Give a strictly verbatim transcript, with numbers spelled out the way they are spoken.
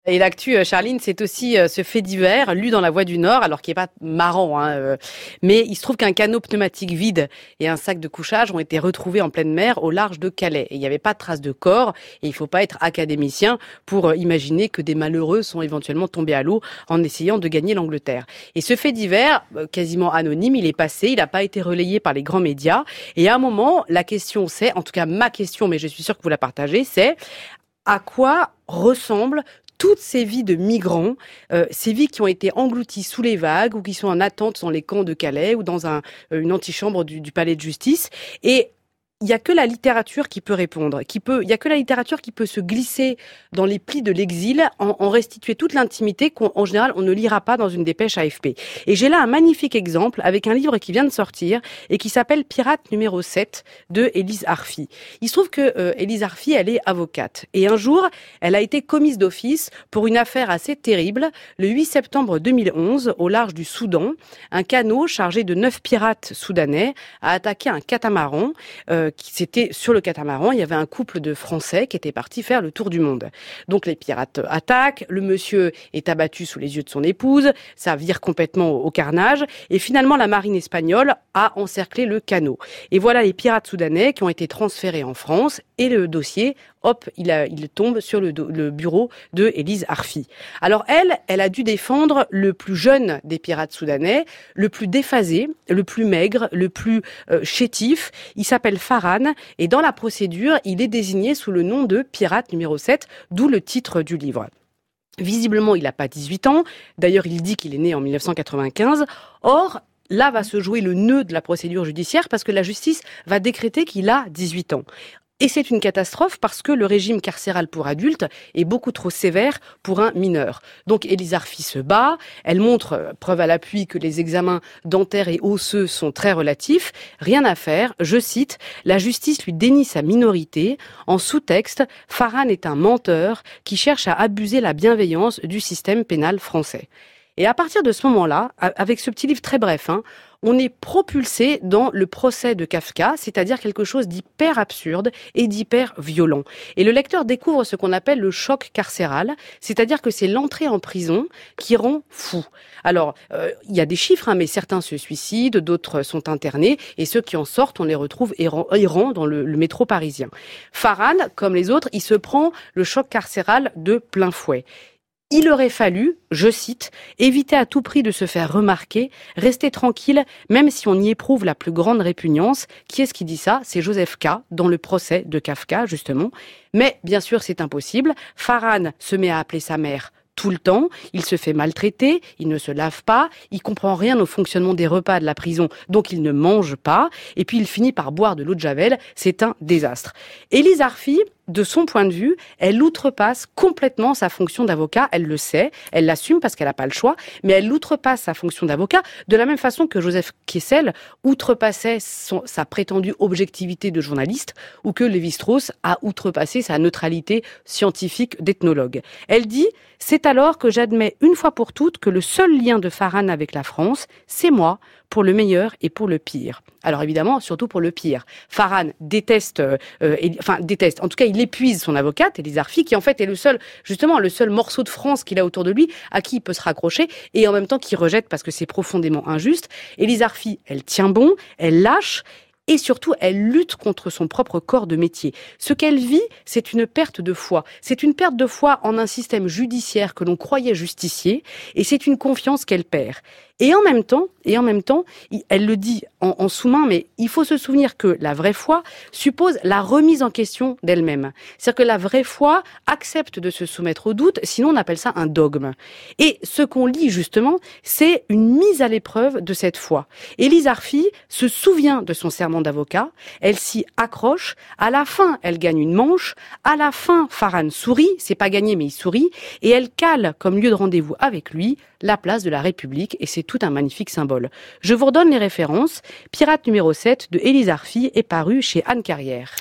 Et l'actu, euh, Charline, c'est aussi euh, ce fait divers lu dans La Voix du Nord, alors qui est pas marrant, hein, euh, mais il se trouve qu'un canot pneumatique vide et un sac de couchage ont été retrouvés en pleine mer au large de Calais. Et il n'y avait pas de traces de corps, et il faut pas être académicien pour euh, imaginer que des malheureux sont éventuellement tombés à l'eau en essayant de gagner l'Angleterre. Et ce fait divers, euh, quasiment anonyme, il est passé, il n'a pas été relayé par les grands médias. Et à un moment, la question c'est, en tout cas ma question, mais je suis sûre que vous la partagez, c'est à quoi ressemble toutes ces vies de migrants, euh, ces vies qui ont été englouties sous les vagues ou qui sont en attente dans les camps de Calais ou dans un, une antichambre du, du palais de justice. Et il y a que la littérature qui peut répondre, qui peut, il y a que la littérature qui peut se glisser dans les plis de l'exil, en, en restituer toute l'intimité qu'en général on ne lira pas dans une dépêche A F P. Et j'ai là un magnifique exemple avec un livre qui vient de sortir et qui s'appelle Pirate numéro sept de Élise Arfi. Il se trouve que euh, Élise Arfi, elle est avocate et un jour, elle a été commise d'office pour une affaire assez terrible. Le huit septembre deux mille onze, au large du Soudan, un canot chargé de neuf pirates soudanais a attaqué un catamaran. Euh, qui c'était sur le catamaran, il y avait un couple de Français qui étaient partis faire le tour du monde. Donc les pirates attaquent, le monsieur est abattu sous les yeux de son épouse, ça vire complètement au, au carnage, et finalement la marine espagnole a encerclé le canot. Et voilà les pirates soudanais qui ont été transférés en France, et le dossier, hop, il, a, il tombe sur le, do, le bureau de Élise Arfi. Alors elle, elle a dû défendre le plus jeune des pirates soudanais, le plus déphasé, le plus maigre, le plus euh, chétif. Il s'appelle Farhan, et dans la procédure, il est désigné sous le nom de pirate numéro sept, d'où le titre du livre. Visiblement, il n'a pas dix-huit ans. D'ailleurs, il dit qu'il est né en mille neuf cent quatre-vingt-quinze. Or, là va se jouer le nœud de la procédure judiciaire parce que la justice va décréter qu'il a dix-huit ans. Et c'est une catastrophe parce que le régime carcéral pour adultes est beaucoup trop sévère pour un mineur. Donc Élise Arfi se bat, elle montre, preuve à l'appui, que les examens dentaires et osseux sont très relatifs. Rien à faire, je cite, « La justice lui dénie sa minorité. En sous-texte, Farhan est un menteur qui cherche à abuser la bienveillance du système pénal français. » Et à partir de ce moment-là, avec ce petit livre très bref, hein, on est propulsé dans le procès de Kafka, c'est-à-dire quelque chose d'hyper absurde et d'hyper violent. Et le lecteur découvre ce qu'on appelle le choc carcéral, c'est-à-dire que c'est l'entrée en prison qui rend fou. Alors, euh, il y a des chiffres, hein, mais certains se suicident, d'autres sont internés, et ceux qui en sortent, on les retrouve errants, errants dans le, le métro parisien. Farhan, comme les autres, il se prend le choc carcéral de plein fouet. Il aurait fallu, je cite, éviter à tout prix de se faire remarquer, rester tranquille, même si on y éprouve la plus grande répugnance. Qui est-ce qui dit ça ? C'est Joseph K, dans le procès de Kafka, justement. Mais, bien sûr, c'est impossible. Farhan se met à appeler sa mère tout le temps, il se fait maltraiter, il ne se lave pas, il comprend rien au fonctionnement des repas de la prison, donc il ne mange pas, et puis il finit par boire de l'eau de Javel, c'est un désastre. Élise Arfi, de son point de vue, elle outrepasse complètement sa fonction d'avocat, elle le sait, elle l'assume parce qu'elle n'a pas le choix, mais elle outrepasse sa fonction d'avocat de la même façon que Joseph Kessel outrepassait son, sa prétendue objectivité de journaliste ou que Lévi-Strauss a outrepassé sa neutralité scientifique d'ethnologue. Elle dit « C'est alors que j'admets une fois pour toutes que le seul lien de Farhan avec la France, c'est moi, pour le meilleur et pour le pire. » Alors évidemment, surtout pour le pire. Farhan déteste, euh, et, enfin déteste, en tout cas il épuise son avocate, Élise Arfi, qui en fait est le seul, justement, le seul morceau de France qu'il a autour de lui, à qui il peut se raccrocher, et en même temps qu'il rejette parce que c'est profondément injuste. Élise Arfi, elle tient bon, elle lâche, et surtout, elle lutte contre son propre corps de métier. Ce qu'elle vit, c'est une perte de foi. C'est une perte de foi en un système judiciaire que l'on croyait justicier, et c'est une confiance qu'elle perd. Et en même temps, et en même temps, elle le dit en, en sous-main, mais il faut se souvenir que la vraie foi suppose la remise en question d'elle-même. C'est-à-dire que la vraie foi accepte de se soumettre au doute, sinon on appelle ça un dogme. Et ce qu'on lit justement, c'est une mise à l'épreuve de cette foi. Élise Arfi se souvient de son serment d'avocat, elle s'y accroche, à la fin elle gagne une manche, à la fin Farhan sourit, c'est pas gagné mais il sourit, et elle cale comme lieu de rendez-vous avec lui la place de la République, et c'est tout un magnifique symbole. Je vous redonne les références. Pirate numéro sept de Élise Arfi est paru chez Anne Carrière.